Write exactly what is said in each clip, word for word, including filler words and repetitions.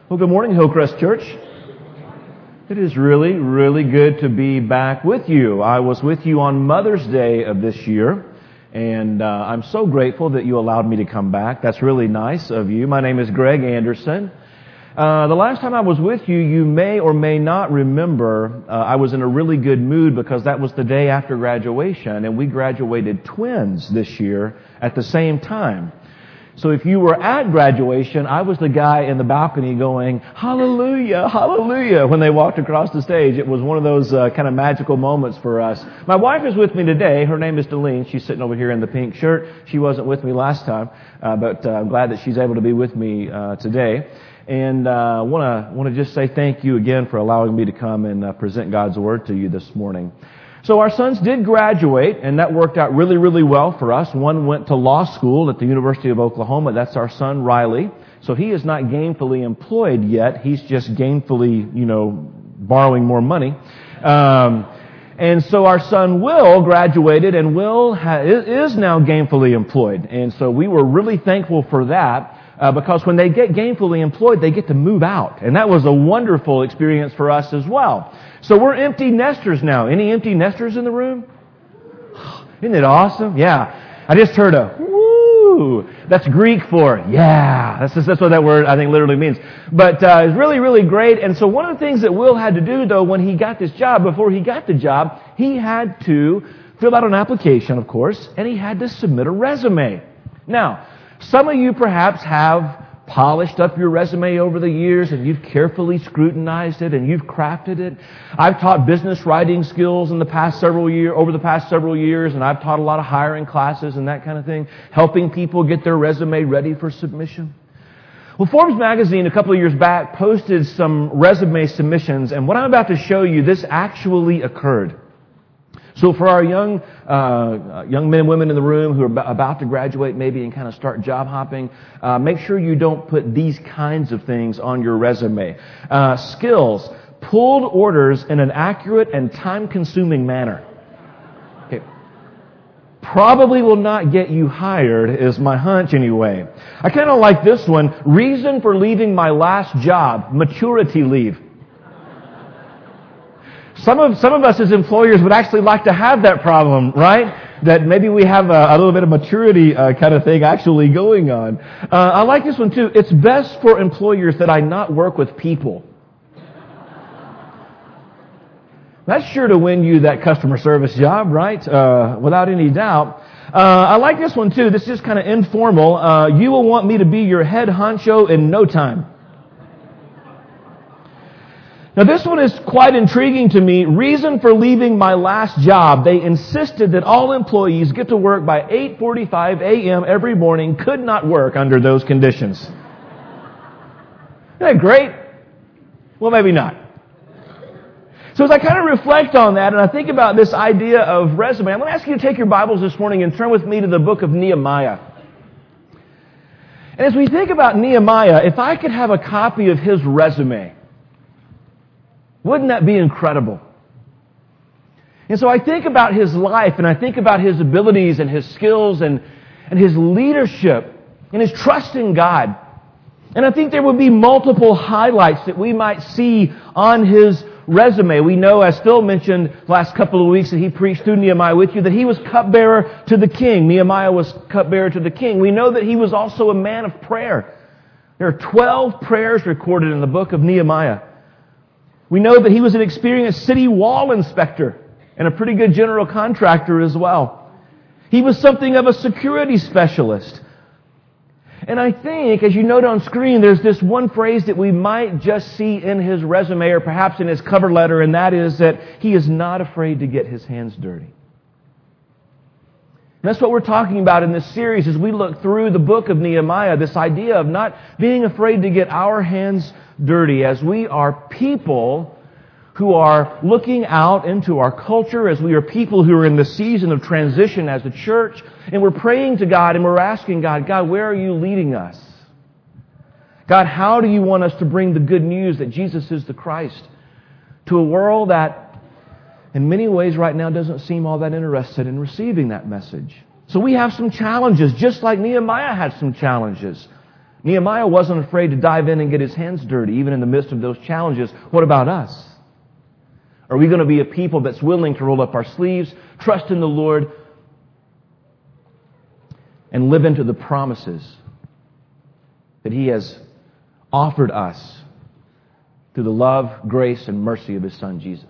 Well, good morning, Hillcrest Church. It is really, really good to be back with you. I was with you on Mother's Day of this year, and uh, I'm so grateful that you allowed me to come back. That's really nice of you. My name is Greg Anderson. Uh, the last time I was with you, you may or may not remember, uh, I was in a really good mood because that was the day after graduation, and we graduated twins this year at the same time. So if you were at graduation, I was the guy in the balcony going, hallelujah, hallelujah, when they walked across the stage. It was one of those uh, kind of magical moments for us. My wife is with me today. Her name is Delene. She's sitting over here in the pink shirt. She wasn't with me last time, uh, but uh, I'm glad that she's able to be with me uh, today. And I uh, want to want to just say thank you again for allowing me to come and uh, present God's Word to you this morning. So our sons did graduate, and that worked out really, really well for us. One went to law school at the University of Oklahoma. That's our son, Riley. So he is not gainfully employed yet. He's just gainfully, you know, borrowing more money. Um, and so our son, Will, graduated, and Will ha- is now gainfully employed. And so we were really thankful for that. Uh, because when they get gainfully employed, they get to move out. And that was a wonderful experience for us as well. So we're empty nesters now. Any empty nesters in the room? Isn't it awesome? Yeah. I just heard a woo. That's Greek for yeah. That's just, that's what that word I think literally means. But uh, it's really, really great. And so one of the things that Will had to do, though, when he got this job, before he got the job, he had to fill out an application, of course, and he had to submit a resume. Now, some of you perhaps have polished up your resume over the years and you've carefully scrutinized it and you've crafted it. I've taught business writing skills in the past several years, over the past several years, and I've taught a lot of hiring classes and that kind of thing, helping people get their resume ready for submission. Well, Forbes magazine a couple of years back posted some resume submissions, and what I'm about to show you, this actually occurred. So for our young uh, young men and women in the room who are about to graduate maybe and kind of start job hopping, uh, make sure you don't put these kinds of things on your resume. Uh, skills, pulled orders in an accurate and time-consuming manner. Okay. Probably will not get you hired is my hunch anyway. I kind of like this one. Reason for leaving my last job, maturity leave. Some of some of us as employers would actually like to have that problem, right? That maybe we have a, a little bit of maturity uh, kind of thing actually going on. Uh, I like this one too. It's best for employers that I not work with people. That's sure to win you that customer service job, right? Uh, without any doubt. Uh, I like this one too. This is just kind of informal. Uh, you will want me to be your head honcho in no time. Now this one is quite intriguing to me. Reason for leaving my last job. They insisted that all employees get to work by eight forty-five a.m. every morning. Could not work under those conditions. Isn't that great? Well, maybe not. So as I kind of reflect on that and I think about this idea of resume, I'm going to ask you to take your Bibles this morning and turn with me to the book of Nehemiah. And as we think about Nehemiah, if I could have a copy of his resume, wouldn't that be incredible? And so I think about his life and I think about his abilities and his skills and, and his leadership and his trust in God. And I think there would be multiple highlights that we might see on his resume. We know, as Phil mentioned last couple of weeks that he preached through Nehemiah with you, that he was cupbearer to the king. Nehemiah was cupbearer to the king. We know that he was also a man of prayer. There are twelve prayers recorded in the book of Nehemiah. We know that he was an experienced city wall inspector and a pretty good general contractor as well. He was something of a security specialist. And I think, as you note on screen, there's this one phrase that we might just see in his resume or perhaps in his cover letter, and that is that he is not afraid to get his hands dirty. And that's what we're talking about in this series as we look through the book of Nehemiah, this idea of not being afraid to get our hands dirty as we are people who are looking out into our culture, as we are people who are in the season of transition as a church, and we're praying to God and we're asking God, God, where are you leading us? God, how do you want us to bring the good news that Jesus is the Christ to a world that in many ways right now doesn't seem all that interested in receiving that message? So we have some challenges, just like Nehemiah had some challenges. Nehemiah wasn't afraid to dive in and get his hands dirty, even in the midst of those challenges. What about us? Are we going to be a people that's willing to roll up our sleeves, trust in the Lord, and live into the promises that He has offered us through the love, grace, and mercy of His Son, Jesus?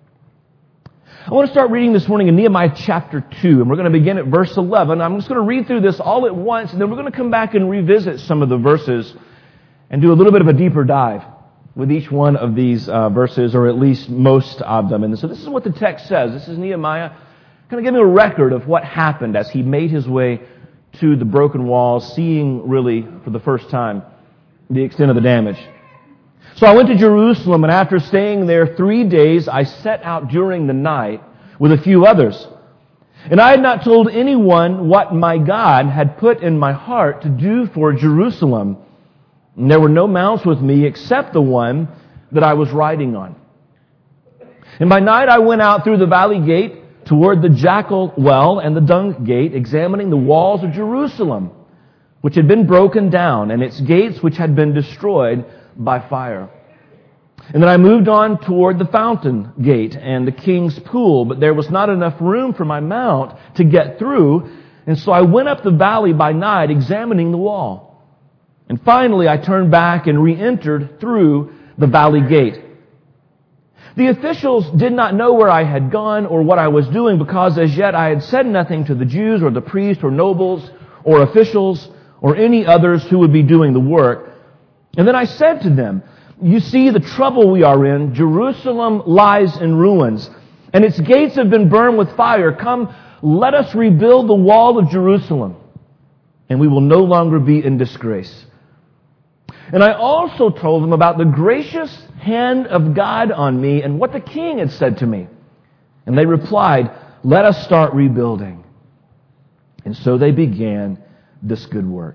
I want to start reading this morning in Nehemiah chapter two, and we're going to begin at verse eleven. I'm just going to read through this all at once, and then we're going to come back and revisit some of the verses and do a little bit of a deeper dive with each one of these uh, verses, or at least most of them. And so this is what the text says. This is Nehemiah kind of giving a record of what happened as he made his way to the broken walls, seeing really for the first time the extent of the damage. So I went to Jerusalem, and after staying there three days, I set out during the night with a few others. And I had not told anyone what my God had put in my heart to do for Jerusalem. And there were no mounts with me except the one that I was riding on. And by night I went out through the valley gate toward the jackal well and the dung gate, examining the walls of Jerusalem, which had been broken down, and its gates which had been destroyed by fire. And then I moved on toward the fountain gate and the king's pool, but there was not enough room for my mount to get through, and so I went up the valley by night, examining the wall. And finally, I turned back and re-entered through the valley gate. The officials did not know where I had gone or what I was doing, because as yet I had said nothing to the Jews or the priests or nobles or officials or any others who would be doing the work. And then I said to them, "You see the trouble we are in. Jerusalem lies in ruins, and its gates have been burned with fire. Come, let us rebuild the wall of Jerusalem, and we will no longer be in disgrace." And I also told them about the gracious hand of God on me and what the king had said to me. And they replied, "Let us start rebuilding." And so they began this good work.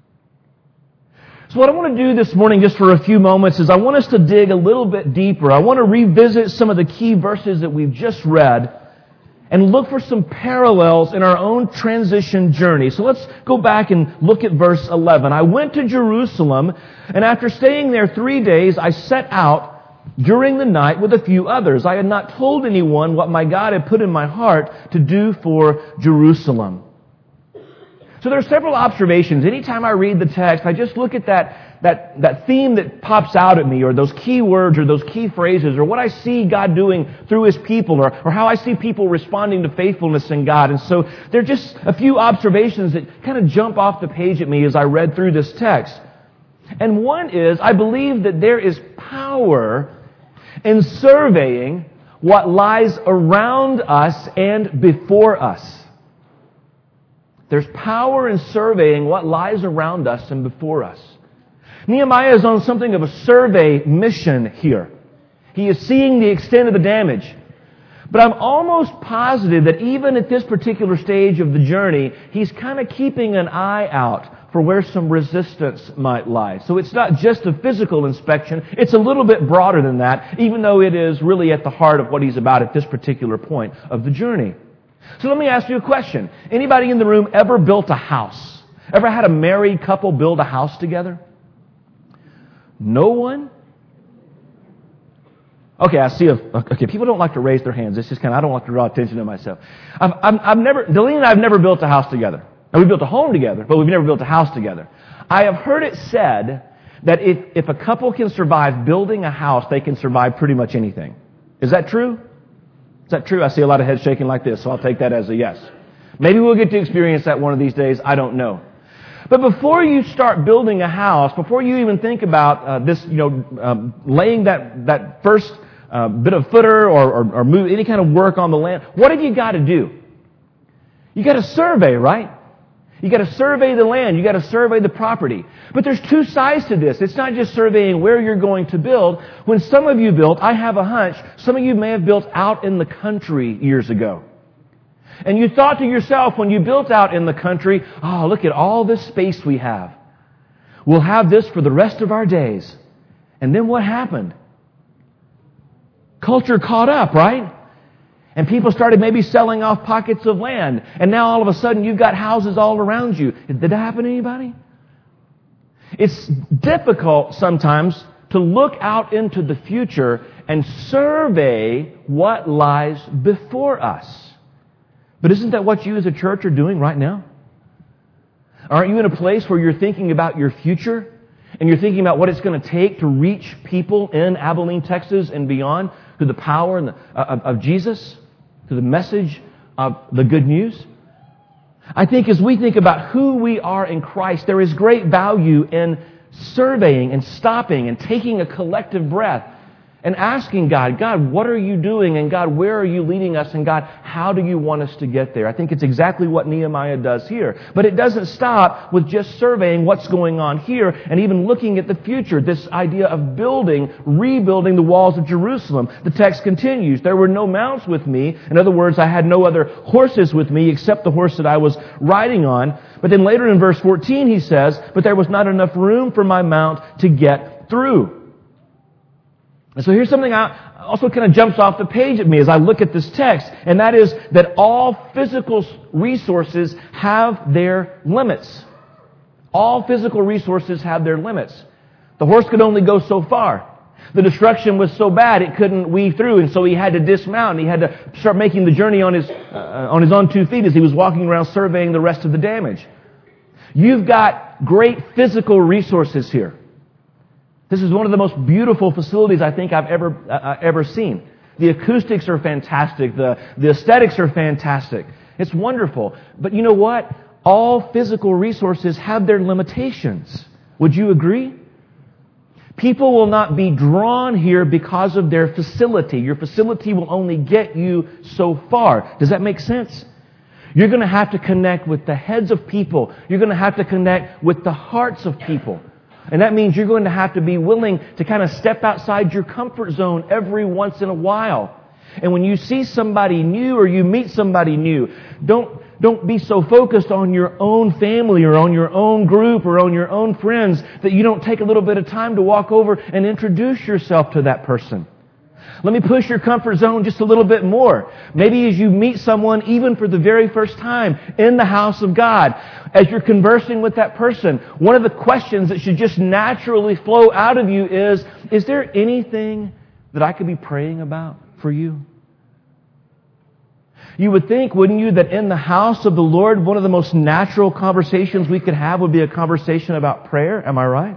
So what I want to do this morning, just for a few moments, is I want us to dig a little bit deeper. I want to revisit some of the key verses that we've just read and look for some parallels in our own transition journey. So let's go back and look at verse eleven. I went to Jerusalem, and after staying there three days, I set out during the night with a few others. I had not told anyone what my God had put in my heart to do for Jerusalem. So there are several observations. Anytime I read the text, I just look at that, that, that theme that pops out at me, or those key words, or those key phrases, or what I see God doing through His people, or, or how I see people responding to faithfulness in God. And so there are just a few observations that kind of jump off the page at me as I read through this text. And one is, I believe that there is power in surveying what lies around us and before us. There's power in surveying what lies around us and before us. Nehemiah is on something of a survey mission here. He is seeing the extent of the damage. But I'm almost positive that even at this particular stage of the journey, he's kind of keeping an eye out for where some resistance might lie. So it's not just a physical inspection. It's a little bit broader than that, even though it is really at the heart of what he's about at this particular point of the journey. So let me ask you a question. Anybody in the room ever built a house? Ever had a married couple build a house together? No one? Okay, I see. A, okay, people don't like to raise their hands. It's just kind of, I don't like to draw attention to myself. I've, I've, I've never, Delaney and I have never built a house together. Now, we built a home together, but we've never built a house together. I have heard it said that if, if a couple can survive building a house, they can survive pretty much anything. Is that true? Is that true? I see a lot of heads shaking like this, so I'll take that as a yes. Maybe we'll get to experience that one of these days. I don't know. But before you start building a house, before you even think about uh, this, you know, um, laying that that first uh, bit of footer or, or, or move any kind of work on the land, what have you got to do? You got to survey, right? You got to survey the land. You got to survey the property. But there's two sides to this. It's not just surveying where you're going to build. When some of you built, I have a hunch, some of you may have built out in the country years ago. And you thought to yourself when you built out in the country, oh, look at all this space we have. We'll have this for the rest of our days. And then what happened? Culture caught up, right? And people started maybe selling off pockets of land. And now all of a sudden you've got houses all around you. Did that happen to anybody? It's difficult sometimes to look out into the future and survey what lies before us. But isn't that what you as a church are doing right now? Aren't you in a place where you're thinking about your future and you're thinking about what it's going to take to reach people in Abilene, Texas and beyond through the power and the, uh, of, of Jesus, through the message of the good news? I think as we think about who we are in Christ, there is great value in surveying and stopping and taking a collective breath and asking God, God, what are you doing? And God, where are you leading us? And God, how do you want us to get there? I think it's exactly what Nehemiah does here. But it doesn't stop with just surveying what's going on here and even looking at the future, this idea of building, rebuilding the walls of Jerusalem. The text continues, there were no mounts with me. In other words, I had no other horses with me except the horse that I was riding on. But then later in verse fourteen, he says, but there was not enough room for my mount to get through. And so here's something that also kind of jumps off the page at me as I look at this text, and that is that all physical resources have their limits. All physical resources have their limits. The horse could only go so far. The destruction was so bad it couldn't weave through, and so he had to dismount, and he had to start making the journey on his uh, on his own two feet as he was walking around surveying the rest of the damage. You've got great physical resources here. This is one of the most beautiful facilities I think I've ever uh, ever seen. The acoustics are fantastic. The, the aesthetics are fantastic. It's wonderful. But you know what? All physical resources have their limitations. Would you agree? People will not be drawn here because of their facility. Your facility will only get you so far. Does that make sense? You're going to have to connect with the heads of people. You're going to have to connect with the hearts of people. And that means you're going to have to be willing to kind of step outside your comfort zone every once in a while. And when you see somebody new or you meet somebody new, don't, don't be so focused on your own family or on your own group or on your own friends that you don't take a little bit of time to walk over and introduce yourself to that person. Let me push your comfort zone just a little bit more. Maybe as you meet someone, even for the very first time in the house of God, as you're conversing with that person, one of the questions that should just naturally flow out of you is, is there anything that I could be praying about for you? You would think, wouldn't you, that in the house of the Lord, one of the most natural conversations we could have would be a conversation about prayer. Am I right?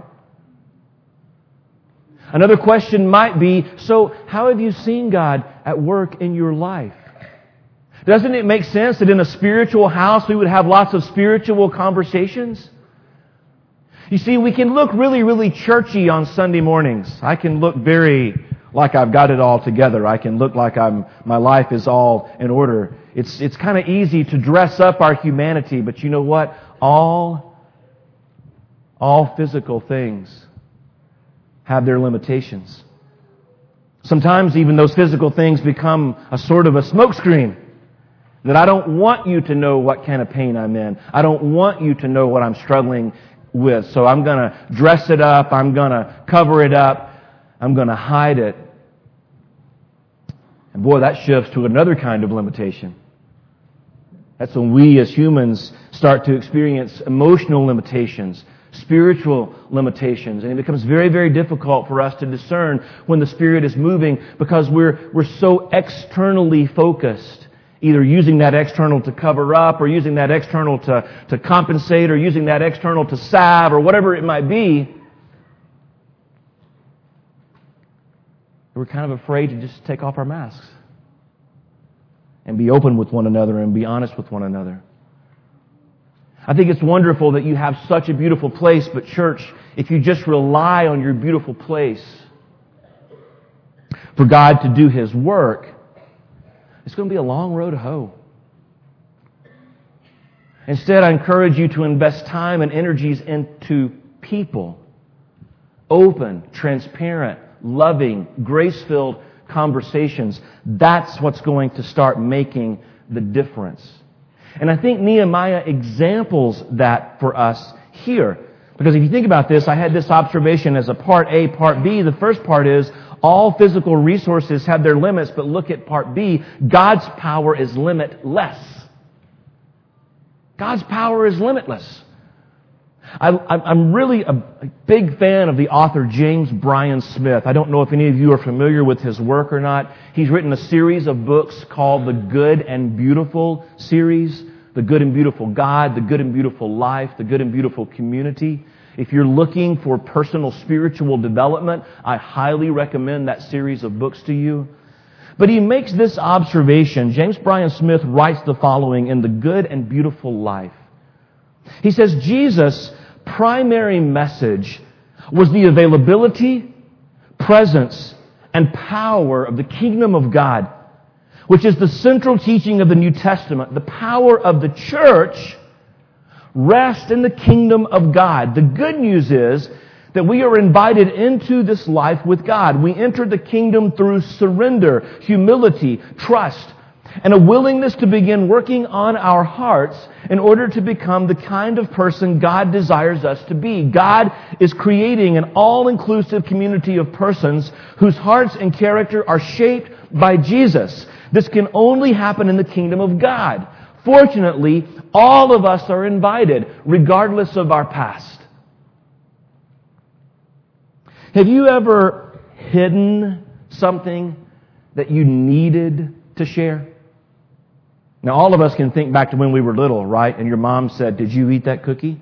Another question might be, so how have you seen God at work in your life? Doesn't it make sense that in a spiritual house we would have lots of spiritual conversations? You see, we can look really, really churchy on Sunday mornings. I can look very like I've got it all together. I can look like I'm my life is all in order. It's it's kind of easy to dress up our humanity, but you know what? All all physical things have their limitations. Sometimes even those physical things become a sort of a smokescreen. That I don't want you to know what kind of pain I'm in. I don't want you to know what I'm struggling with. So I'm going to dress it up. I'm going to cover it up. I'm going to hide it. And boy, that shifts to another kind of limitation. That's when we as humans start to experience emotional limitations, spiritual limitations, and it becomes very, very difficult for us to discern when the Spirit is moving because we're we're so externally focused, either using that external to cover up or using that external to, to compensate or using that external to salve or whatever it might be. We're kind of afraid to just take off our masks and be open with one another and be honest with one another. I think it's wonderful that you have such a beautiful place, but church, if you just rely on your beautiful place for God to do His work, it's going to be a long road to hoe. Instead, I encourage you to invest time and energies into people. Open, transparent, loving, grace-filled conversations. That's what's going to start making the difference. And I think Nehemiah examples that for us here. Because if you think about this, I had this observation as a part A, part B. The first part is all physical resources have their limits, but look at part B. God's power is limitless. God's power is limitless. I, I'm really a big fan of the author James Bryan Smith. I don't know if any of you are familiar with his work or not. He's written a series of books called the Good and Beautiful series. The Good and Beautiful God, The Good and Beautiful Life, The Good and Beautiful Community. If you're looking for personal spiritual development, I highly recommend that series of books to you. But he makes this observation. James Bryan Smith writes the following in The Good and Beautiful Life. He says, Jesus' primary message was the availability, presence, and power of the kingdom of God, which is the central teaching of the New Testament. The power of the church rests in the kingdom of God. The good news is that we are invited into this life with God. We enter the kingdom through surrender, humility, trust, and a willingness to begin working on our hearts in order to become the kind of person God desires us to be. God is creating an all-inclusive community of persons whose hearts and character are shaped by Jesus. This can only happen in the kingdom of God. Fortunately, all of us are invited, regardless of our past. Have you ever hidden something that you needed to share? Now, all of us can think back to when we were little, right? And your mom said, "Did you eat that cookie?"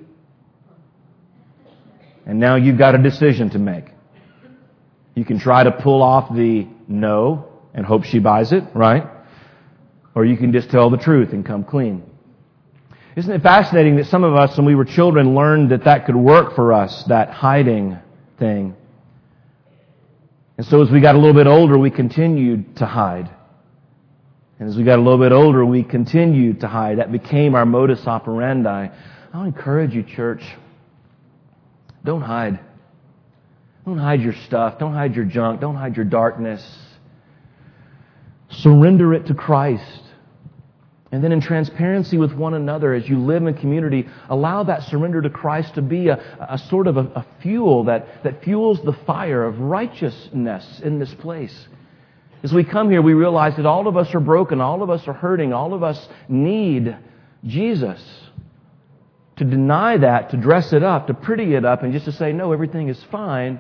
And now you've got a decision to make. You can try to pull off the no and hope she buys it, right? Or you can just tell the truth and come clean. Isn't it fascinating that some of us, when we were children, learned that that could work for us, that hiding thing. And so as we got a little bit older, we continued to hide. And as we got a little bit older, we continued to hide. That became our modus operandi. I'll encourage you, church, don't hide. Don't hide your stuff. Don't hide your junk. Don't hide your darkness. Surrender it to Christ. And then in transparency with one another, as you live in community, allow that surrender to Christ to be a, a sort of a, a fuel that, that fuels the fire of righteousness in this place. As we come here, we realize that all of us are broken, all of us are hurting, all of us need Jesus. To deny that, to dress it up, to pretty it up, and just to say, no, everything is fine,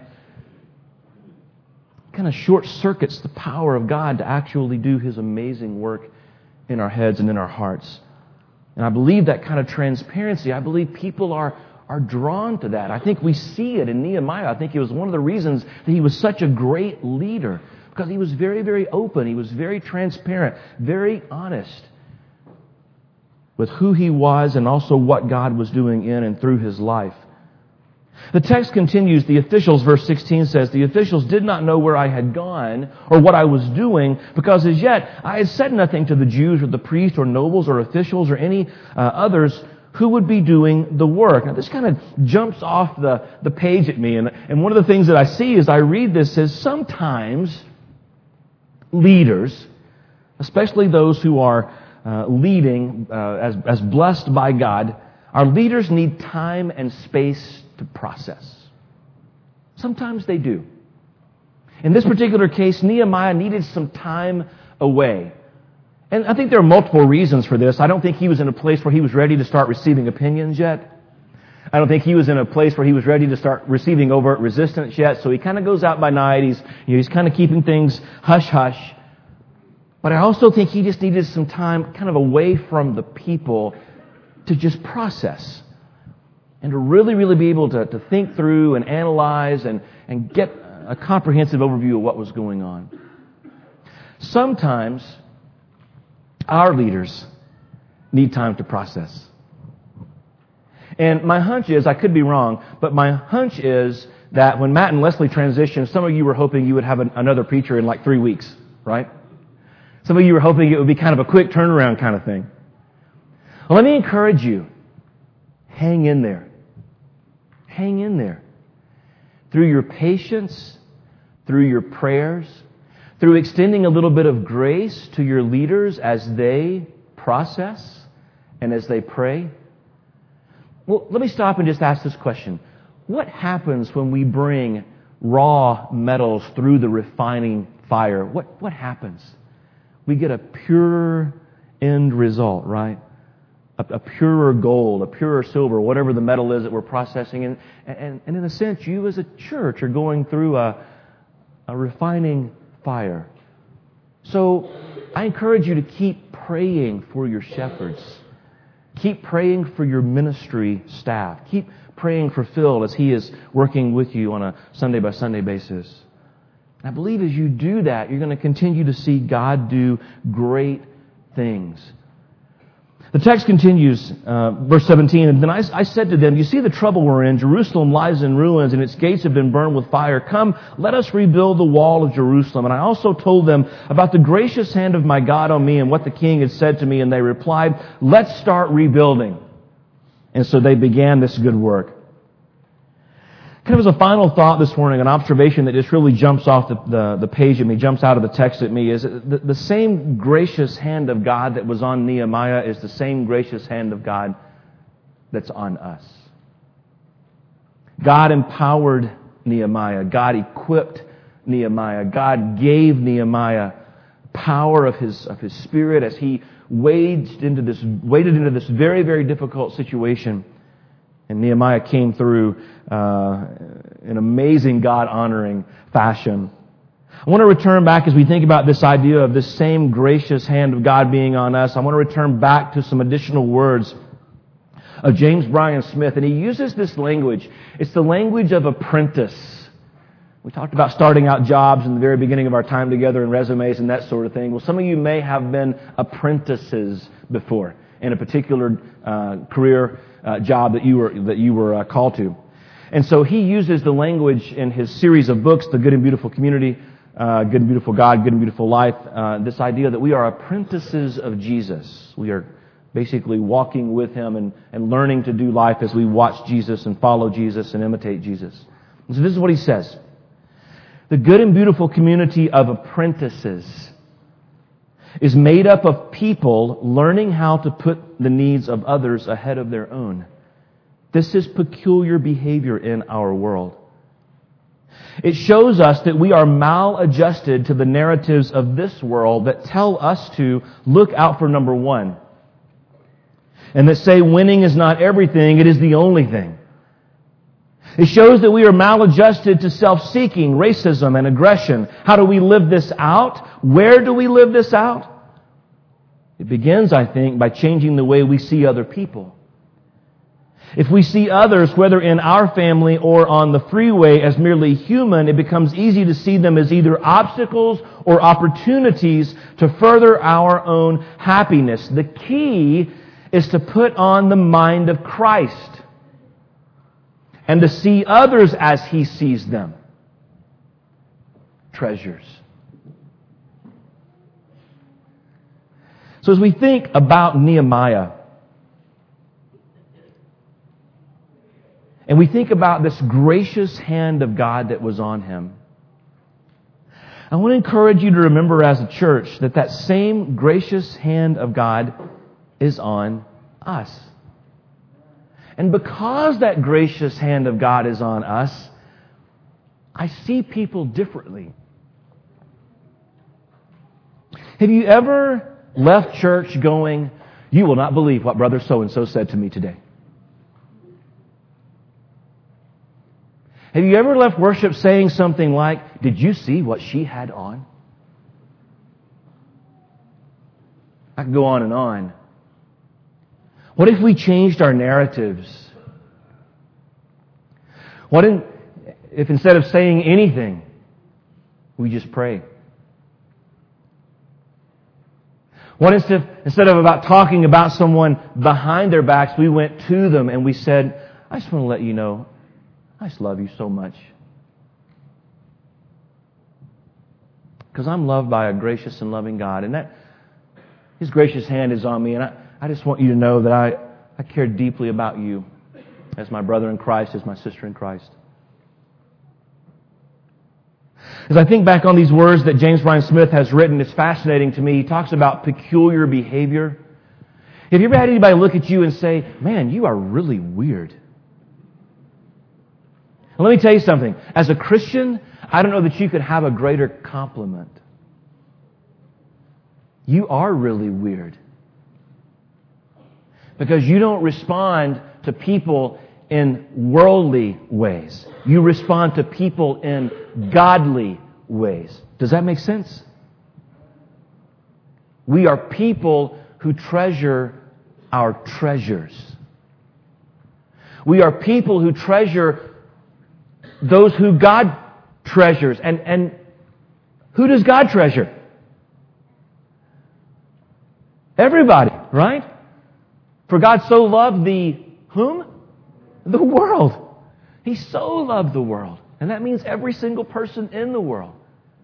kind of short circuits the power of God to actually do His amazing work in our heads and in our hearts. And I believe that kind of transparency, I believe people are, are drawn to that. I think we see it in Nehemiah. I think it was one of the reasons that he was such a great leader. Because he was very, very open. He was very transparent, very honest with who he was and also what God was doing in and through his life. The text continues. The officials, verse sixteen says, the officials did not know where I had gone or what I was doing, because as yet I had said nothing to the Jews or the priests or nobles or officials or any uh, others who would be doing the work. Now this kind of jumps off the, the page at me. And, and one of the things that I see as I read this is sometimes leaders, especially those who are uh, leading uh, as, as blessed by God, our leaders need time and space to process. Sometimes they do. In this particular case, Nehemiah needed some time away. And I think there are multiple reasons for this. I don't think he was in a place where he was ready to start receiving opinions yet. I don't think he was in a place where he was ready to start receiving overt resistance yet. So he kind of goes out by night. He's, you know, he's kind of keeping things hush-hush. But I also think he just needed some time kind of away from the people to just process and to really, really be able to, to think through and analyze and, and get a comprehensive overview of what was going on. Sometimes our leaders need time to process. And my hunch is, I could be wrong, but my hunch is that when Matt and Leslie transitioned, some of you were hoping you would have an, another preacher in like three weeks, right? Some of you were hoping it would be kind of a quick turnaround kind of thing. Well, let me encourage you. Hang in there. Hang in there. Through your patience, through your prayers, through extending a little bit of grace to your leaders as they process and as they pray. Well, let me stop and just ask this question. What happens when we bring raw metals through the refining fire? What, what happens? We get a pure end result, right? a, a purer gold, a purer silver, whatever the metal is that we're processing. And, and, and in a sense, you as a church are going through a, a refining fire. So I encourage you to keep praying for your shepherds. Keep praying for your ministry staff. Keep praying for Phil as he is working with you on a Sunday by Sunday basis. And I believe as you do that, you're going to continue to see God do great things. The text continues, uh, verse seventeen, and then I, I said to them, you see the trouble we're in. Jerusalem lies in ruins, and its gates have been burned with fire. Come, let us rebuild the wall of Jerusalem. And I also told them about the gracious hand of my God on me and what the king had said to me, and they replied, let's start rebuilding. And so they began this good work. Kind of as a final thought this morning, an observation that just really jumps off the, the, the page at me, jumps out of the text at me, is the, the same gracious hand of God that was on Nehemiah is the same gracious hand of God that's on us. God empowered Nehemiah. God equipped Nehemiah. God gave Nehemiah power of his, of his Spirit as he waded into this, waded into this very, very difficult situation. And Nehemiah came through uh, an amazing God-honoring fashion. I want to return back as we think about this idea of this same gracious hand of God being on us. I want to return back to some additional words of James Bryan Smith. And he uses this language. It's the language of apprentice. We talked about starting out jobs in the very beginning of our time together and resumes and that sort of thing. Well, some of you may have been apprentices before in a particular uh, career uh, job that you were that you were uh, called to. And so he uses the language in his series of books, The Good and Beautiful Community, uh, Good and Beautiful God, Good and Beautiful Life, uh, this idea that we are apprentices of Jesus. We are basically walking with Him and, and learning to do life as we watch Jesus and follow Jesus and imitate Jesus. And so this is what he says. The good and beautiful community of apprentices is made up of people learning how to put the needs of others ahead of their own. This is peculiar behavior in our world. It shows us that we are maladjusted to the narratives of this world that tell us to look out for number one. And that say winning is not everything, it is the only thing. It shows that we are maladjusted to self-seeking, racism, and aggression. How do we live this out? Where do we live this out? It begins, I think, by changing the way we see other people. If we see others, whether in our family or on the freeway, as merely human, it becomes easy to see them as either obstacles or opportunities to further our own happiness. The key is to put on the mind of Christ and to see others as He sees them. Treasures. So as we think about Nehemiah, and we think about this gracious hand of God that was on him, I want to encourage you to remember as a church that that same gracious hand of God is on us. And because that gracious hand of God is on us, I see people differently. Have you ever left church going, you will not believe what brother so-and-so said to me today? Have you ever left worship saying something like, did you see what she had on? I could go on and on. What if we changed our narratives? What in, if instead of saying anything, we just pray? What if instead of about talking about someone behind their backs, we went to them and we said, I just want to let you know, I just love you so much. Because I'm loved by a gracious and loving God. And that His gracious hand is on me. And I, I just want you to know that I, I care deeply about you as my brother in Christ, as my sister in Christ. As I think back on these words that James Bryan Smith has written, it's fascinating to me. He talks about peculiar behavior. Have you ever had anybody look at you and say, man, you are really weird? And let me tell you something. As a Christian, I don't know that you could have a greater compliment. You are really weird. Because you don't respond to people in worldly ways. You respond to people in godly ways. Does that make sense? We are people who treasure our treasures. We are people who treasure those who God treasures. And, and who does God treasure? Everybody, right? For God so loved the whom? The world. He so loved the world. And that means every single person in the world.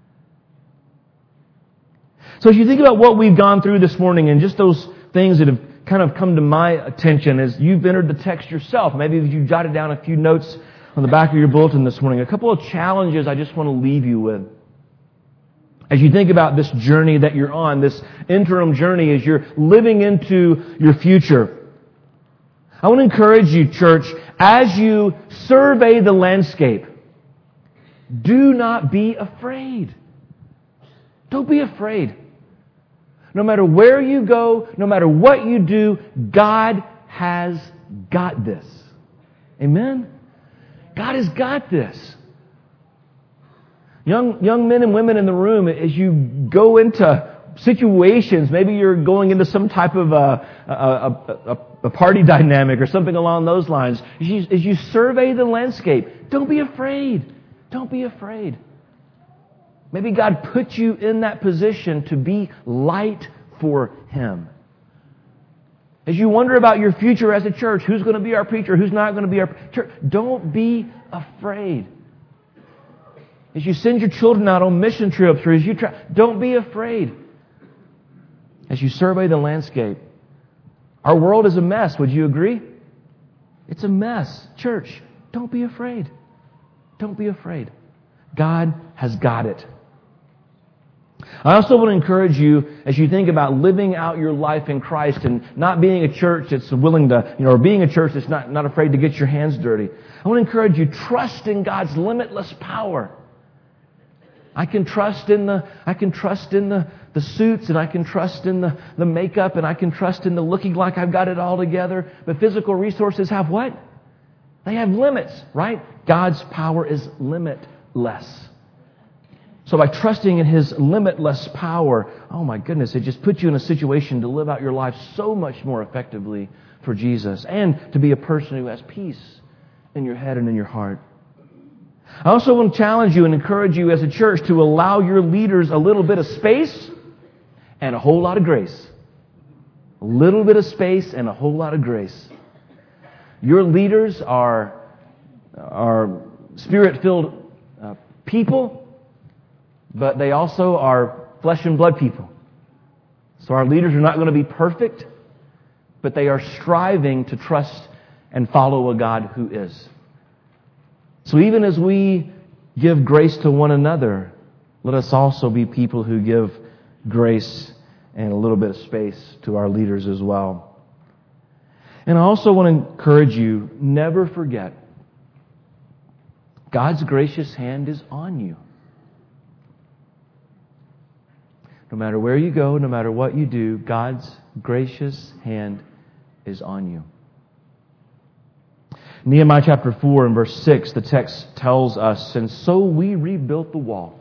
So as you think about what we've gone through this morning and just those things that have kind of come to my attention as you've entered the text yourself, maybe you jotted down a few notes on the back of your bulletin this morning, a couple of challenges I just want to leave you with. As you think about this journey that you're on, this interim journey as you're living into your future, I want to encourage you, church, as you survey the landscape, do not be afraid. Don't be afraid. No matter where you go, no matter what you do, God has got this. Amen? God has got this. Young young men and women in the room, as you go into situations, maybe you're going into some type of a, a, a, a party dynamic or something along those lines. As you, as you survey the landscape, don't be afraid. Don't be afraid. Maybe God put you in that position to be light for Him. As you wonder about your future as a church, who's going to be our preacher, who's not going to be our church, don't be afraid. As you send your children out on mission trips or as you try, don't be afraid. As you survey the landscape, our world is a mess. Would you agree? It's a mess. Church, don't be afraid. Don't be afraid. God has got it. I also want to encourage you as you think about living out your life in Christ and not being a church that's willing to, you know, or being a church that's not, not afraid to get your hands dirty. I want to encourage you, trust in God's limitless power. I can trust in the I can trust in the, the suits and I can trust in the, the makeup and I can trust in the looking like I've got it all together. But physical resources have what? They have limits, right? God's power is limitless. So by trusting in His limitless power, oh my goodness, it just puts you in a situation to live out your life so much more effectively for Jesus and to be a person who has peace in your head and in your heart. I also want to challenge you and encourage you as a church to allow your leaders a little bit of space and a whole lot of grace. A little bit of space and a whole lot of grace. Your leaders are, are Spirit-filled uh, people, but they also are flesh and blood people. So our leaders are not going to be perfect, but they are striving to trust and follow a God who is. So even as we give grace to one another, let us also be people who give grace and a little bit of space to our leaders as well. And I also want to encourage you, never forget, God's gracious hand is on you. No matter where you go, no matter what you do, God's gracious hand is on you. Nehemiah chapter four and verse six, the text tells us, and so we rebuilt the wall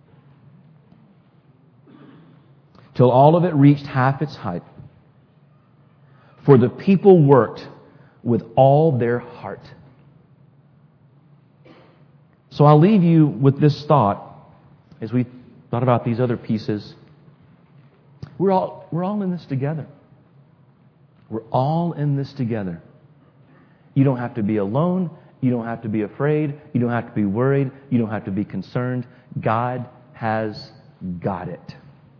till all of it reached half its height. For the people worked with all their heart. So I'll leave you with this thought as we thought about these other pieces. We're all, we're all in this together. We're all in this together. You don't have to be alone. You don't have to be afraid. You don't have to be worried. You don't have to be concerned. God has got it.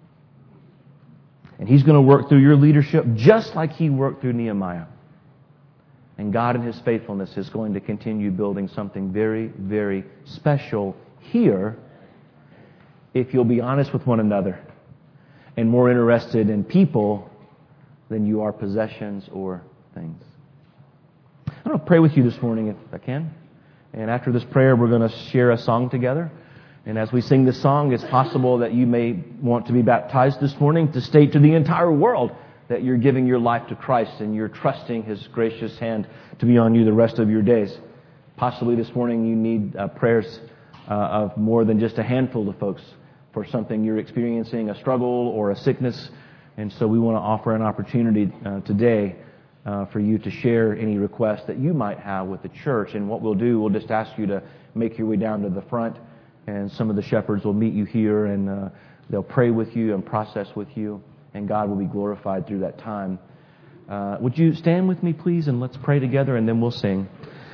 And He's going to work through your leadership just like He worked through Nehemiah. And God in His faithfulness is going to continue building something very, very special here if you'll be honest with one another and more interested in people than you are possessions or things. I'm going to pray with you this morning if I can. And after this prayer, we're going to share a song together. And as we sing this song, it's possible that you may want to be baptized this morning to state to the entire world that you're giving your life to Christ and you're trusting His gracious hand to be on you the rest of your days. Possibly this morning you need uh, prayers uh, of more than just a handful of folks for something you're experiencing, a struggle or a sickness. And so we want to offer an opportunity uh, today uh, for you to share any requests that you might have with the church. And what we'll do, we'll just ask you to make your way down to the front, and some of the shepherds will meet you here, and uh, they'll pray with you and process with you, and God will be glorified through that time. Uh, would you stand with me, please, and let's pray together, and then we'll sing.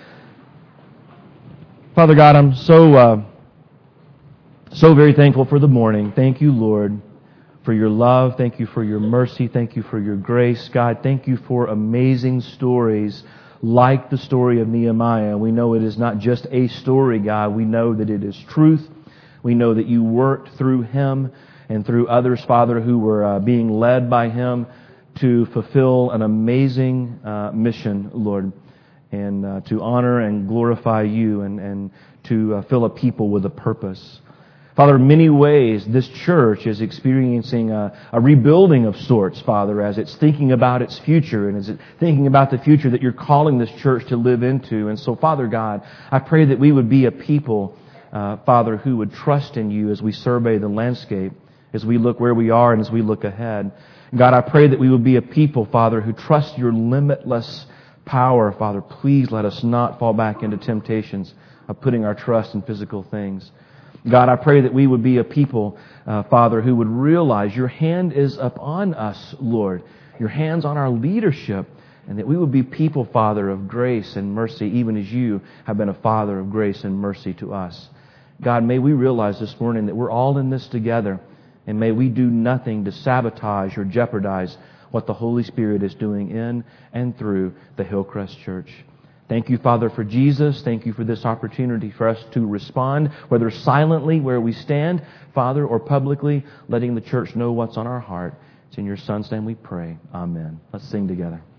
Father God, I'm so uh, so very thankful for the morning. Thank you, Lord, for your love. Thank you for your mercy. Thank you for your grace. God, thank you for amazing stories like the story of Nehemiah. We know it is not just a story, God. We know that it is truth. We know that you worked through him and through others, Father, who were uh, being led by him to fulfill an amazing uh, mission, Lord, and uh, to honor and glorify you, and, and to uh, fill a people with a purpose. Father, in many ways, this church is experiencing a, a rebuilding of sorts, Father, as it's thinking about its future and as it's thinking about the future that you're calling this church to live into. And so, Father God, I pray that we would be a people, uh, Father, who would trust in you as we survey the landscape, as we look where we are and as we look ahead. God, I pray that we would be a people, Father, who trust your limitless power. Father, please let us not fall back into temptations of putting our trust in physical things. God, I pray that we would be a people, uh, Father, who would realize your hand is upon us, Lord. Your hand's on our leadership, and that we would be people, Father, of grace and mercy, even as you have been a Father of grace and mercy to us. God, may we realize this morning that we're all in this together, and may we do nothing to sabotage or jeopardize what the Holy Spirit is doing in and through the Hillcrest Church. Thank you, Father, for Jesus. Thank you for this opportunity for us to respond, whether silently where we stand, Father, or publicly, letting the church know what's on our heart. It's in your Son's name we pray. Amen. Let's sing together.